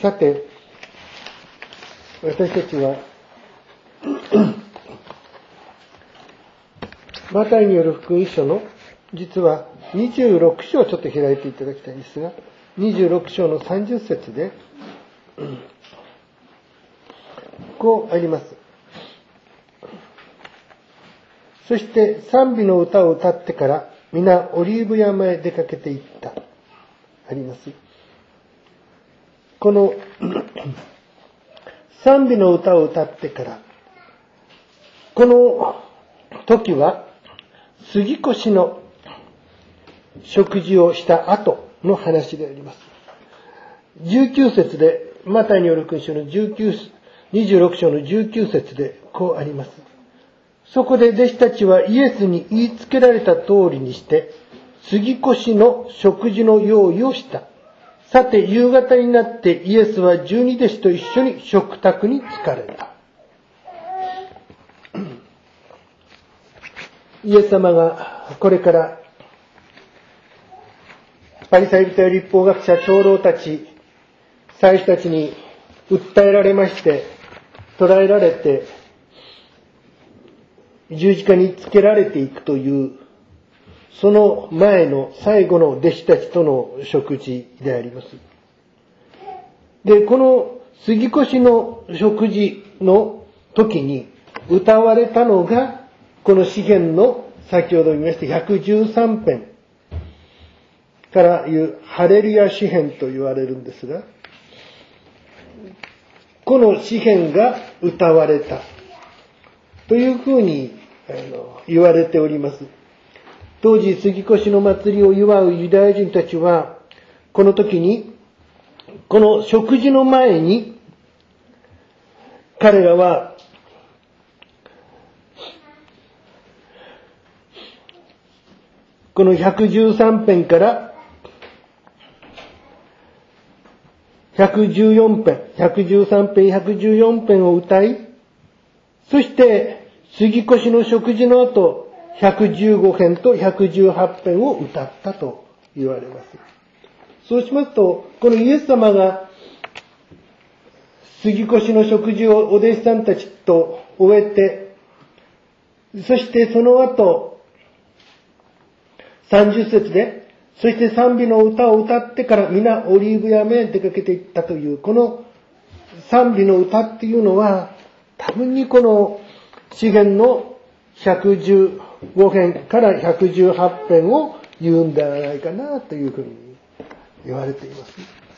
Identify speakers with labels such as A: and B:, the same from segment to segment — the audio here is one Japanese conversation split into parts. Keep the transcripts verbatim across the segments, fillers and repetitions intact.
A: さて、私たちはマタイによる福音書の実はにじゅうろく章をちょっと開いていただきたいんですが、にじゅうろく章のさんじゅっ節でこうあります。そして賛美の歌を歌ってから皆オリーブ山へ出かけていった。あります。この賛美の歌を歌ってから、この時は杉越の食事をした後の話であります。じゅうきゅう節で、マタイによる福音書のじゅうきゅう、にじゅうろく章のじゅうきゅう節でこうあります。そこで弟子たちはイエスに言いつけられた通りにして、杉越の食事の用意をした。さて夕方になってイエスは十二弟子と一緒に食卓に着かれた。イエス様がこれからパリサイ人や律法学者長老たち祭司たちに訴えられまして捕らえられて十字架につけられていくというその前の最後の弟子たちとの食事であります。で、この杉越の食事の時に歌われたのがこの詩篇の先ほど言いましたひゃくじゅうさん編からいうハレルヤ詩篇と言われるんですが、この詩篇が歌われたというふうに言われております。当時杉越の祭りを祝うユダヤ人たちはこの時にこの食事の前に彼らはこのひゃくじゅうさん編からひゃくじゅうよん編、ひゃくじゅうさん編、ひゃくじゅうよん編を歌い、そして杉越の食事の後ひゃくじゅうご編とひゃくじゅうはち編を歌ったと言われます。そうしますと、このイエス様が杉越の食事をお弟子さんたちと終えて、そしてその後さんじゅっ節で、そして賛美の歌を歌ってから皆オリーブ山へ出かけていったという、この賛美の歌っていうのは多分にこの詩篇のひゃくじゅうご編からひゃくじゅうはち編を言うんではないかなというふうに言われています。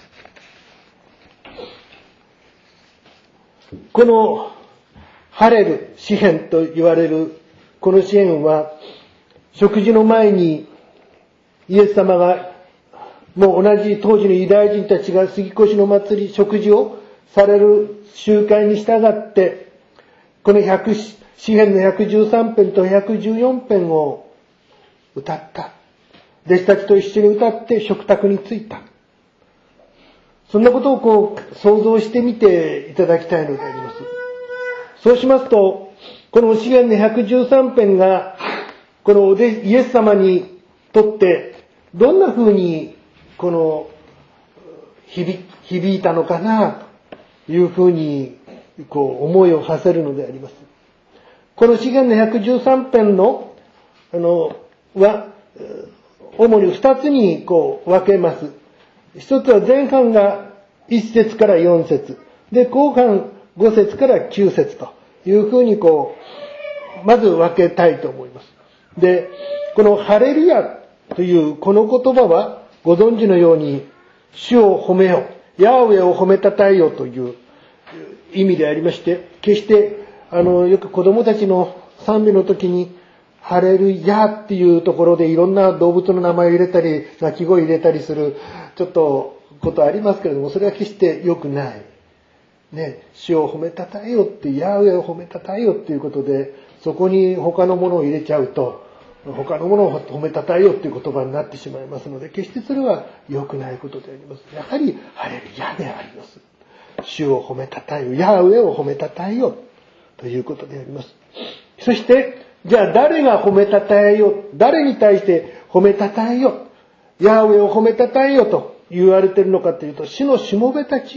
A: このハレル詩篇と言われるこの詩篇は食事の前にイエス様がもう同じ当時のユダヤ人たちが杉越の祭り食事をされる習慣に従ってこの詩篇のひゃくじゅうさん編とひゃくじゅうよん編を歌った。弟子たちと一緒に歌って食卓に着いた。そんなことをこう想像してみていただきたいのであります。そうしますと、この詩篇のひゃくじゅうさん編がこのイエス様にとってどんな風にこの響、響いたのかなというふうにこう思いを馳せるのであります。この詩篇のひゃくじゅうさん編のあのは主に二つにこう分けます。一つは前半が一節から四節で後半五節から九節というふうにこうまず分けたいと思います。で、このハレルヤというこの言葉はご存知のように主を褒めよ、ヤーウェを褒めたたえよという意味でありまして、決してあのよく子供たちの賛美の時にハレルヤっていうところでいろんな動物の名前を入れたり鳴き声を入れたりするちょっとことありますけれども、それは決して良くないね。主を褒めたたえよってヤーウェを褒めたたえよっていうことでそこに他のものを入れちゃうと他のものを褒めたたえよっていう言葉になってしまいますので、決してそれは良くないことであります。やはりハレルヤであります。主を褒めたたえよ、ヤーウェを褒めたたえよということであります。そしてじゃあ誰が褒めたたえよ、誰に対して褒めたたえよ、ヤーウェを褒めたたえよと言われているのかというと、主のしもべたちよと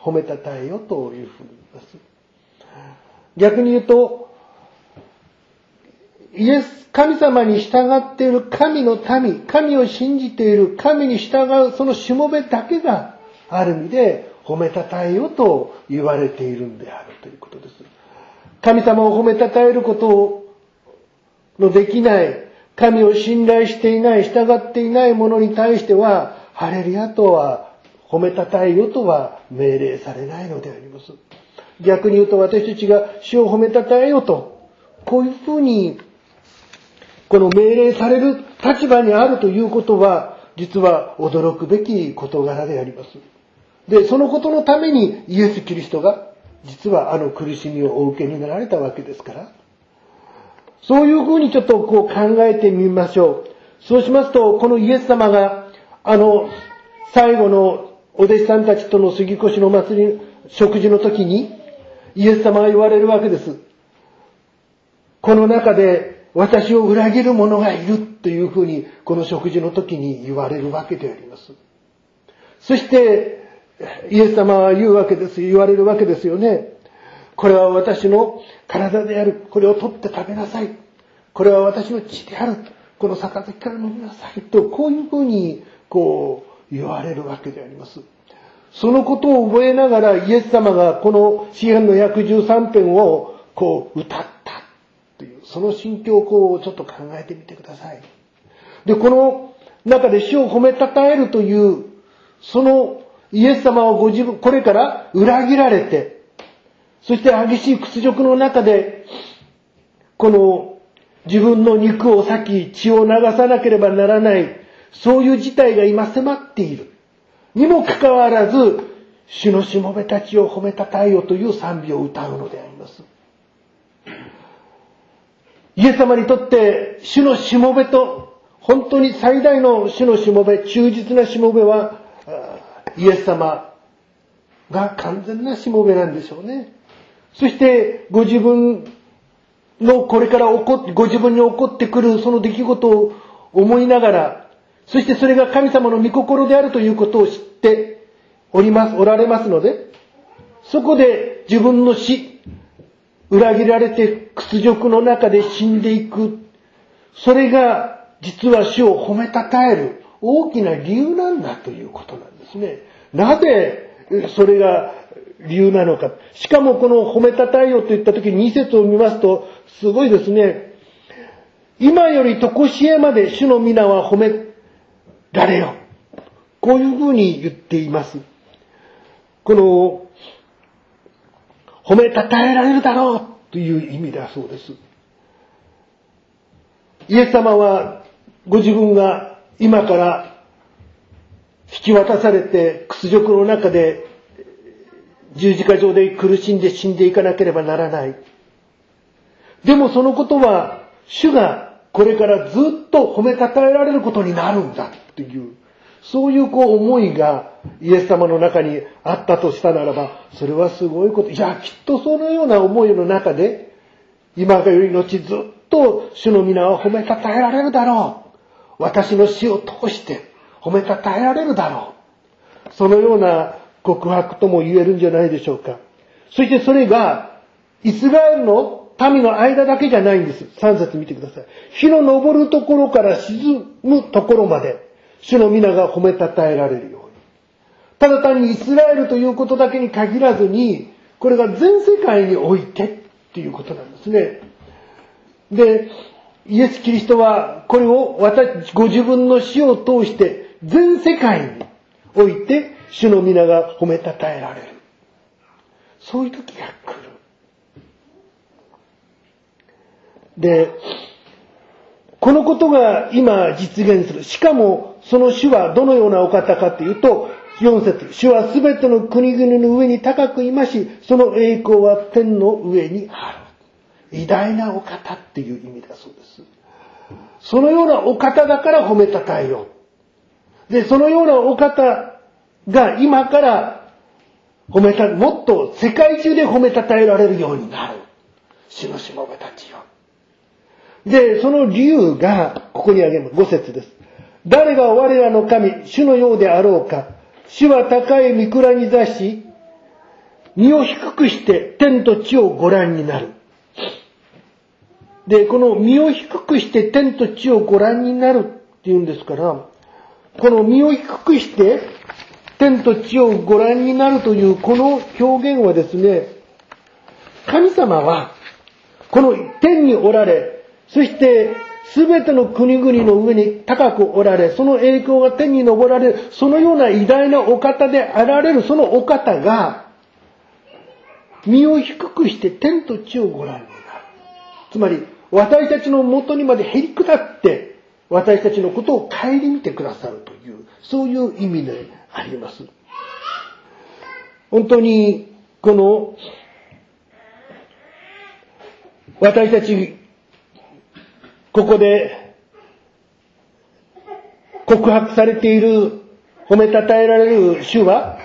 A: 褒めたたえよというふうに言います。逆に言うと、イエス、神様に従っている神の民、神を信じている神に従うそのしもべだけがある意味で褒めたたえよと言われているんであるということです。神様を褒めたたえることのできない、神を信頼していない、従っていない者に対しては、ハレルヤとは、褒めたたえよとは命令されないのであります。逆に言うと私たちが主を褒めたたえよと、こういうふうに、この命令される立場にあるということは、実は驚くべき事柄であります。で、そのことのためにイエス・キリストが、実はあの苦しみをお受けになられたわけですから、そういうふうにちょっとこう考えてみましょう。そうしますと、このイエス様が、あの、最後のお弟子さんたちとの杉越の祭り、食事の時に、イエス様が言われるわけです。この中で私を裏切る者がいるというふうに、この食事の時に言われるわけであります。そして、イエス様は言うわけです。言われるわけですよね。これは私の体である。これを取って食べなさい。これは私の血である。この杯から飲みなさい。と、こういうふうに、こう、言われるわけであります。そのことを覚えながら、イエス様がこの詩編のひゃくじゅうさん編を、こう、歌ったという、その心境をこう、ちょっと考えてみてください。で、この中で主を褒めたたえるという、そのイエス様をご自分、これから裏切られて、そして激しい屈辱の中で、この自分の肉を裂き血を流さなければならない、そういう事態が今迫っている。にもかかわらず、主のしもべたちを褒めたたえよという賛美を歌うのであります。イエス様にとって主のしもべと、本当に最大の主のしもべ、忠実なしもべは、イエス様が完全なしもべなんでしょうね。そしてご自分のこれから起こって、ご自分に起こってくるその出来事を思いながら、そしてそれが神様の御心であるということを知っております、おられますので、そこで自分の死、裏切られて屈辱の中で死んでいく、それが実は主を褒めたたえる大きな理由なんだということなんですね。なぜそれが理由なのか。しかもこの褒めたたえよと言った時にに節を見ますと、すごいですね。今より常しえまで主の皆は褒められよ。こういうふうに言っています。この、褒めたたえられるだろうという意味だそうです。イエス様はご自分が今から引き渡されて屈辱の中で十字架上で苦しんで死んでいかなければならない。でもそのことは主がこれからずっと褒めたたえられることになるんだという、そういうこう思いがイエス様の中にあったとしたならば、それはすごいこと。いや、きっとそのような思いの中で、今よりのちずっと主の皆は褒めたたえられるだろう。私の死を通して褒めたたえられるだろう。そのような告白とも言えるんじゃないでしょうか。そしてそれがイスラエルの民の間だけじゃないんです。さん節見てください。日の昇るところから沈むところまで主の皆が褒めたたえられるように。ただ単にイスラエルということだけに限らずに、これが全世界においてっていうことなんですね。で、イエス・キリストはこれを私、ご自分の死を通して全世界において主の皆が褒めたたえられる。そういう時が来る。で、このことが今実現する。しかもその主はどのようなお方かというと、よん節、主はすべての国々の上に高くいまし、その栄光は天の上にある。偉大なお方っていう意味だそうです。そのようなお方だから褒めたたえよう。で、そのようなお方が今から褒めた、もっと世界中で褒めたたえられるようになる。主のしもべたちよ。で、その理由が、ここに挙げます。ご節です。誰が我らの神、主のようであろうか。主は高い御蔵に座し、 身を低くして天と地をご覧になる。で、この身を低くして天と地をご覧になるっていうんですから、この身を低くして天と地をご覧になるというこの表現はですね、神様はこの天におられ、そしてすべての国々の上に高くおられ、その栄光が天に昇られる、そのような偉大なお方であられるそのお方が、身を低くして天と地をご覧になる。つまり、私たちのもとにまでへり下って、私たちのことを顧みてくださるという、そういう意味であります。本当に、この、私たち、ここで告白されている、褒めたたえられる主は、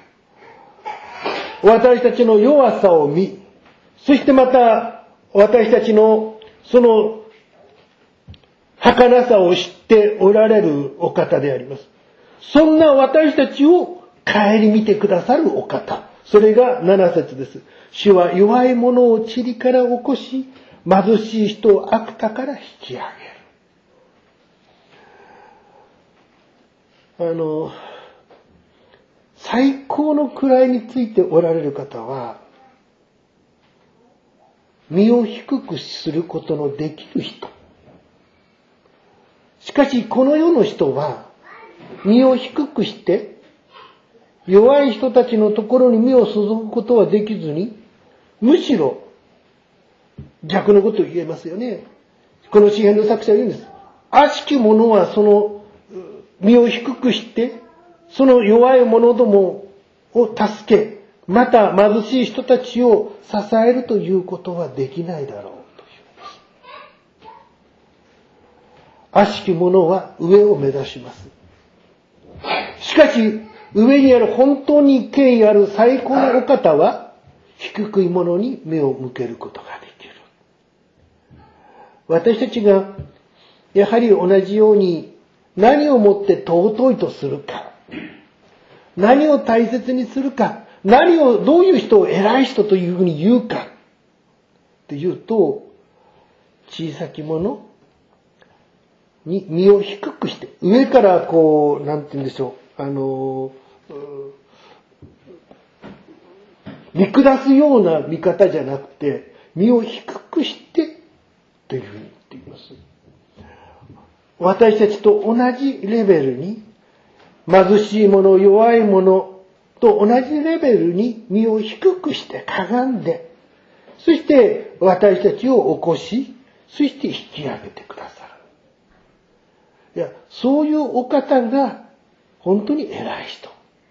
A: 私たちの弱さを見、そしてまた私たちのその儚さを知っておられるお方であります。そんな私たちを顧みてくださるお方。それがなな節です。主は弱い者を塵から起こし、貧しい人を悪田から引き上げる。あの、最高の位についておられる方は、身を低くすることのできる人。しかし、この世の人は、身を低くして、弱い人たちのところに目を注ぐことはできずに、むしろ、逆のことを言えますよね。この詩編の作者は言うんです。悪しき者はその身を低くして、その弱い者どもを助け、また貧しい人たちを支えるということはできないだろうというんです。悪しき者は上を目指します。しかし、上にある本当に権威ある最高のお方は、低い者に目を向けることができる。私たちが、やはり同じように、何をもって尊いとするか、何を大切にするか、何を、どういう人を偉い人というふうに言うか、っていうと、小さき者に身を低くして、上からこう、なんて言うんでしょう、あの、見下すような見方じゃなくて、身を低くして、というふうに言っています。私たちと同じレベルに、貧しい者、弱い者と同じレベルに身を低くしてかがんで、そして私たちを起こし、そして引き上げてくださる。いや、そういうお方が本当に偉い人。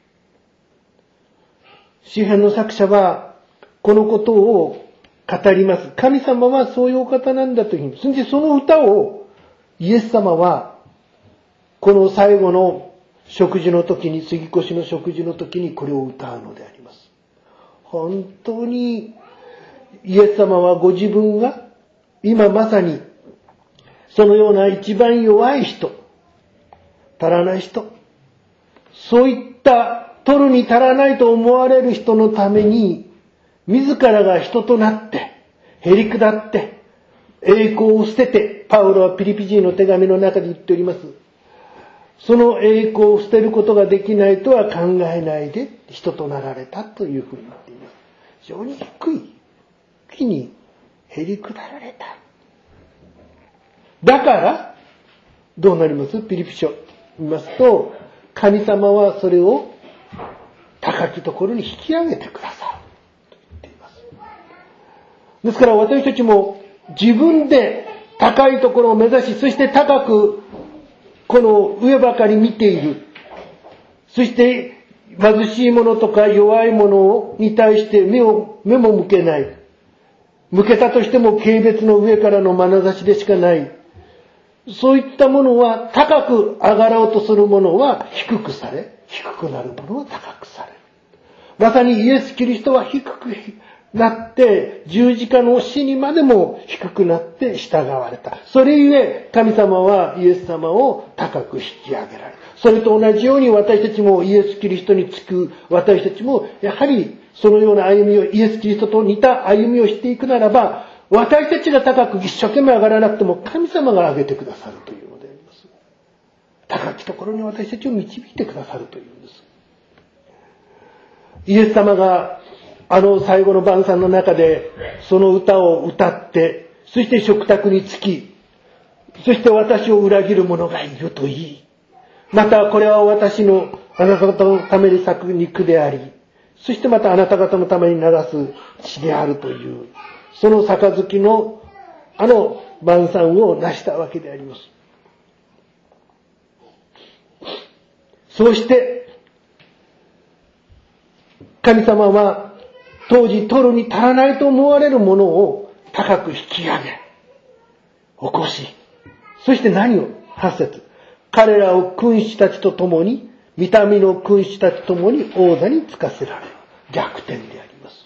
A: 詩編の作者はこのことを語ります。神様はそういうお方なんだというふうに。そしてその歌をイエス様はこの最後の食事の時に、杉越の食事の時にこれを歌うのであります。本当にイエス様はご自分が今まさにそのような一番弱い人、足らない人、そういった取るに足らないと思われる人のために自らが人となってへり下って栄光を捨てて、パウロはピリピ人の手紙の中で言っております。その栄光を捨てることができないとは考えないで人となられたというふうに言っています。非常に低い木にへり下られた。だからどうなります？ピリピ書見ますと、神様はそれを高きところに引き上げてくださると言っています。ですから私たちも自分で高いところを目指し、そして高くこの上ばかり見ている。そして貧しい者とか弱い者に対して目を、目も向けない。向けたとしても軽蔑の上からの眼差しでしかない。そういったものは高く上がろうとする者は低くされ、低くなる者は高くされる。まさにイエス・キリストは低くなって、十字架の死にまでも低くなって従われた。それゆえ、神様はイエス様を高く引き上げられる。それと同じように私たちもイエス・キリストにつく私たちも、やはりそのような歩みを、イエス・キリストと似た歩みをしていくならば、私たちが高く一生懸命上がらなくても神様が上げてくださるというのであります。高きところに私たちを導いてくださるというんです。イエス様があの最後の晩餐の中でその歌を歌って、そして食卓につき、そして私を裏切る者がいると言い、またこれは私のあなた方のために咲く肉であり、そしてまたあなた方のために流す血であるという、その杯のあの晩餐を成したわけであります。そうして神様は当時取るに足らないと思われるものを高く引き上げ起こし、そして何をはち節、彼らを君主たちと共に、御民の君主たちと共に王座につかせられる。逆転であります。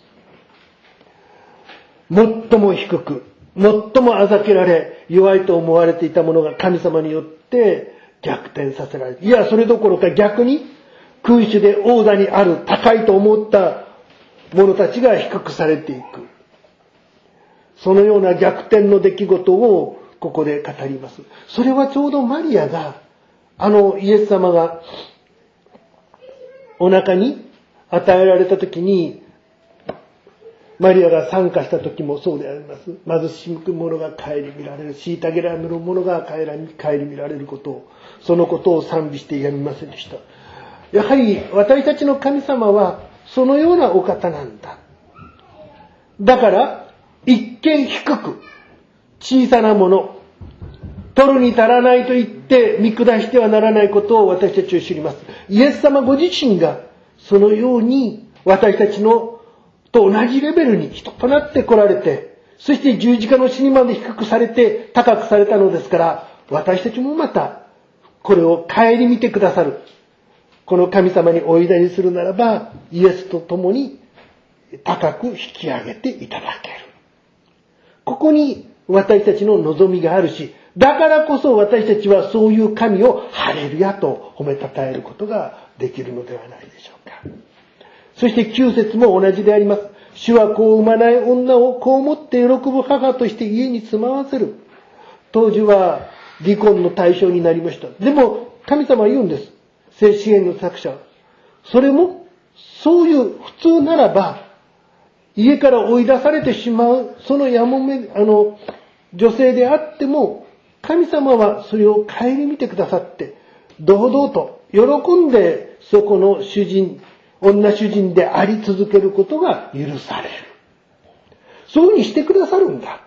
A: 最も低く、最もあざけられ、弱いと思われていたものが神様によって逆転させられる。いや、それどころか逆に、君主で王座にある高いと思った者たちが低くされていく。そのような逆転の出来事をここで語ります。それはちょうどマリアが、あのイエス様がお腹に与えられた時に、マリアが参加した時もそうであります。貧しく者が顧みられる、虐げられる者が顧みられることを、そのことを賛美してやみませんでした。やはり私たちの神様はそのようなお方なんだ。だから一見低く小さなもの、取るに足らないと言って見下してはならないことを私たちは知ります。イエス様ご自身がそのように私たちのと同じレベルに人となって来られて、そして十字架の死にまで低くされて高くされたのですから、私たちもまたこれを顧みてくださる。この神様にお委ねするならば、イエスと共に高く引き上げていただける。ここに私たちの望みがあるし、だからこそ私たちはそういう神をハレルヤと褒めたたえることができるのではないでしょうか。そしてきゅう節も同じであります。主は子を産まない女を子を持って喜ぶ母として家に住まわせる。当時は離婚の対象になりました。でも神様は言うんです。聖詩篇の作者は。それもそういう普通ならば、家から追い出されてしまうそのやもめ、あの女性であっても、神様はそれを顧みてくださって、堂々と喜んでそこの主人、女主人であり続けることが許される。そういうふうにしてくださるんだ。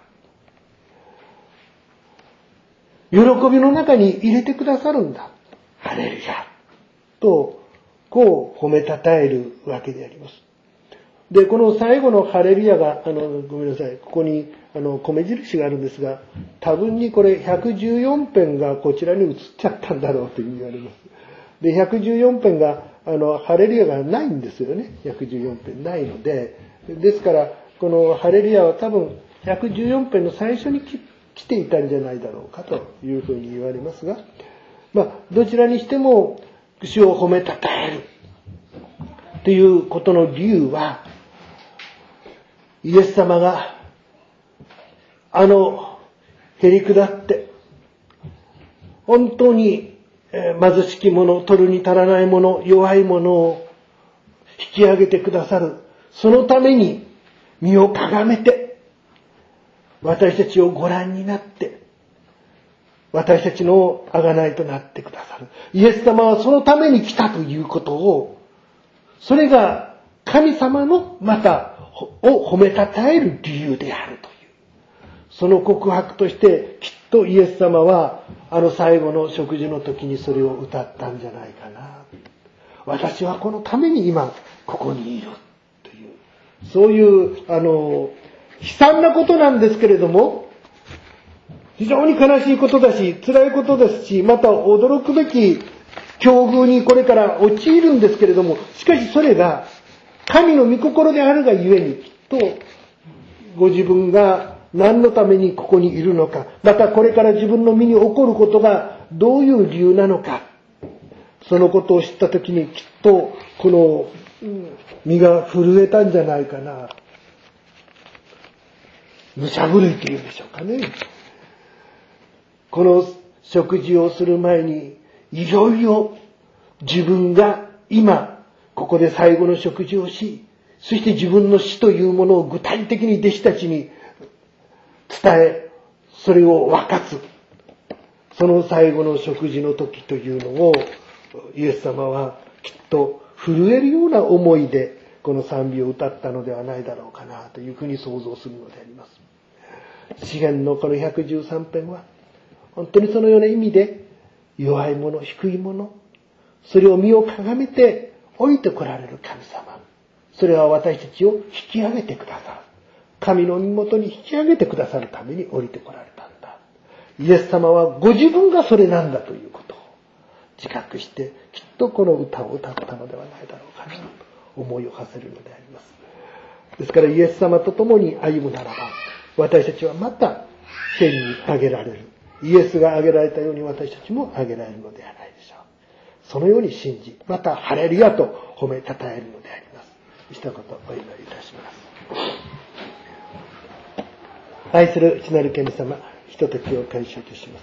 A: 喜びの中に入れてくださるんだ。ハレルヤとこう褒めたたえるわけであります。で、この最後のハレルヤが、あの、ごめんなさい、ここにあの米印があるんですが、多分にこれひゃくじゅうよん編がこちらに移っちゃったんだろうと言われます。で、ひゃくじゅうよん編があのハレルヤがないんですよね。ひゃくじゅうよん編ないので、ですからこのハレルヤは多分ひゃくじゅうよん編の最初にき来ていたんじゃないだろうかというふうに言われますが、まあどちらにしても主を褒めたたえるということの理由は、イエス様があのへり下って本当に貧しき者、取るに足らない者、弱い者を引き上げてくださる。そのために身をかがめて私たちをご覧になって私たちの贖いとなってくださる。イエス様はそのために来たということを、それが神様のまたを褒めたたえる理由であるという、その告白としてきっとイエス様はあの最後の食事の時にそれを歌ったんじゃないかな。私はこのために今ここにいるという、そういうあの悲惨なことなんですけれども、非常に悲しいことだし辛いことですし、また驚くべき境遇にこれから陥るんですけれども、しかしそれが神の御心であるがゆえに、きっとご自分が何のためにここにいるのか、またこれから自分の身に起こることがどういう理由なのか、そのことを知ったときにきっとこの身が震えたんじゃないかな。武者震いというんでしょうかね。この食事をする前にいよいよ自分が今ここで最後の食事をし、そして自分の死というものを具体的に弟子たちに伝え、それを分かつ、その最後の食事の時というのをイエス様はきっと震えるような思いでこの賛美を歌ったのではないだろうかなというふうに想像するのであります。詩編のこのひゃくじゅうさん編は本当にそのような意味で弱い者、低い者、それを身をかがめて降りてこられる神様、それは私たちを引き上げてくださる、神の身元に引き上げてくださるために降りてこられたんだ。イエス様はご自分がそれなんだということを自覚してきっとこの歌を歌ったのではないだろうかなと思いを馳せるのであります。ですからイエス様と共に歩むならば、私たちはまた天に上げられる。イエスが上げられたように私たちも上げられるのではないでしょう。そのように信じ、またハレルヤと褒めたたえるのであります。一言お祈りいたします。愛する父なる神様、ひとときを感謝いたします。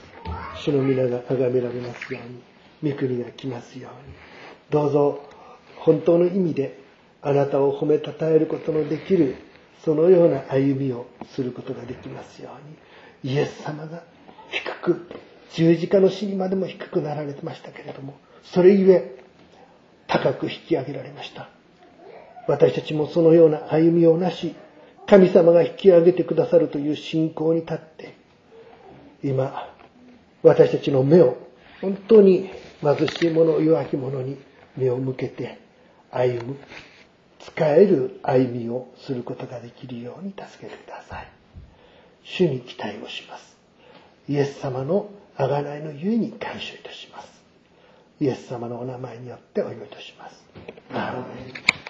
A: 主の皆が崇められますように、御国が来ますように、どうぞ本当の意味であなたを褒めたたえることのできるそのような歩みをすることができますように、イエス様が低く、十字架の死にまでも低くなられてましたけれども、それゆえ高く引き上げられました。私たちもそのような歩みをなし、神様が引き上げてくださるという信仰に立って、今私たちの目を本当に貧しい者、弱き者に目を向けて歩む、使える歩みをすることができるように助けてください。主に期待をします。イエス様の贖いのゆえに感謝いたします。イエス様のお名前によってお祈りいたします。アーメン。